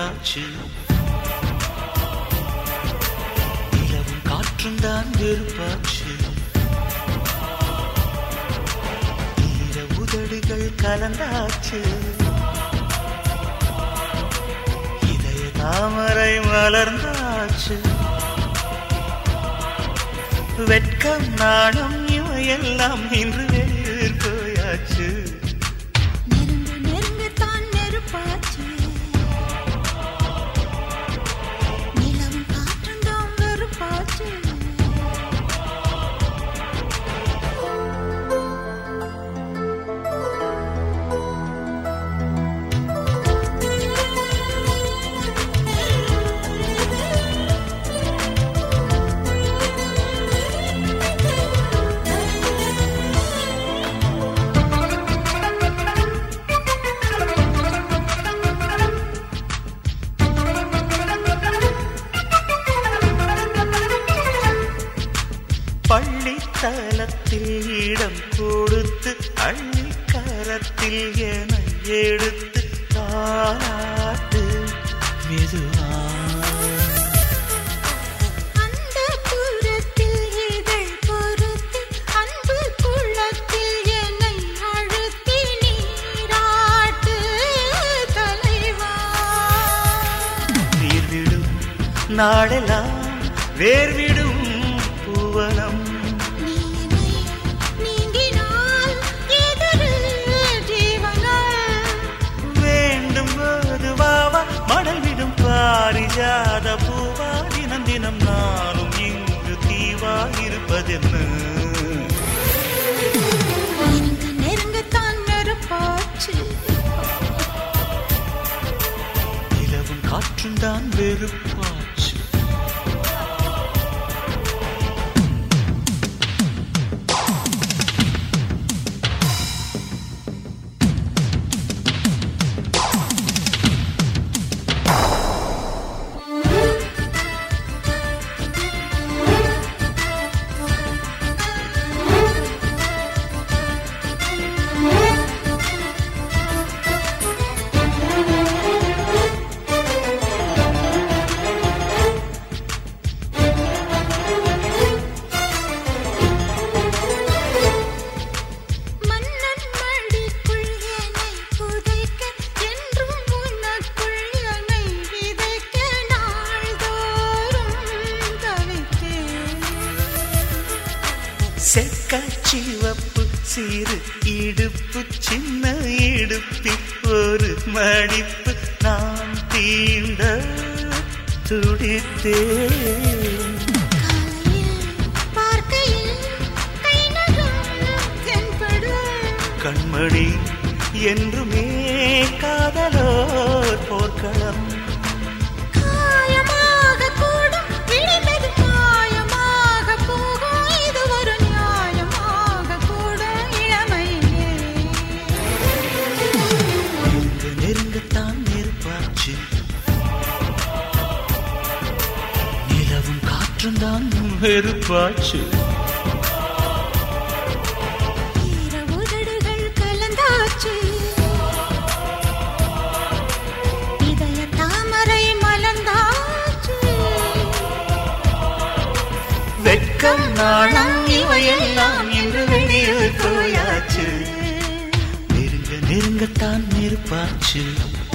வெறுப்பாச்சு. நிலவும் காற்றும் தான் வெறுப்பாச்சு. ஈர உதடுகள் கலந்தாச்சு. இதய தாமரை மலர்ந்தாச்சு. வெட்கம் நாணம் இவையெல்லாம் இன்று போயாச்சு. நெருங்க நெருங்கத்தான் நெருப்பாச்சு. நிலவும் காற்றும் தான் வெறுப்பாச்சு. பள்ளித்தலத்தில் இடம் கொடுத்து அள்ளிக்கரத்தில் என எடுத்து தாராட்டு மெதுவா. அந்த புறத்தில் இதழ் பொருத்தி அன்பு குளத்தில் என்னை அழுத்தி நீராட்டு தலைவா. நீர்விடும் நாடெல்லாம் வேர்விடும் பூவனம். நீங்கினால் எதிரு ஜீவனால் வேண்டும் போது வாவா மணல் விடும் பாரிஜாத பூவா. தினம் தினம் நானும் இங்கு தீவா இருப்பதென்ன. நெருங்க நெருங்கத்தான் நெருப்பாச்சு. நிலவும் காற்றும் தான் வெறுப்பாச்சு. செக்கச்சிவப்பு சிறு இடுப்பு சின்ன இடுப்பில் ஒரு மடிப்பு நான் தீண்ட துடித்தேன். கண்மணி என்றுமே காதலோர் போர்க்களம். நெருங்கத்தான் நெருப்பாச்சு. நிலவும் காற்றும் தான் வெறுப்பாச்சு. உதடுகள் கலந்தாச்சு. இதய தாமரை மலர்ந்தாச்சு. வெட்கம் நாணம் இவையெல்லாம் இன்று வெளியில் போயாச்சு. நெருங்கத்தான் நெருப்பாச்சு.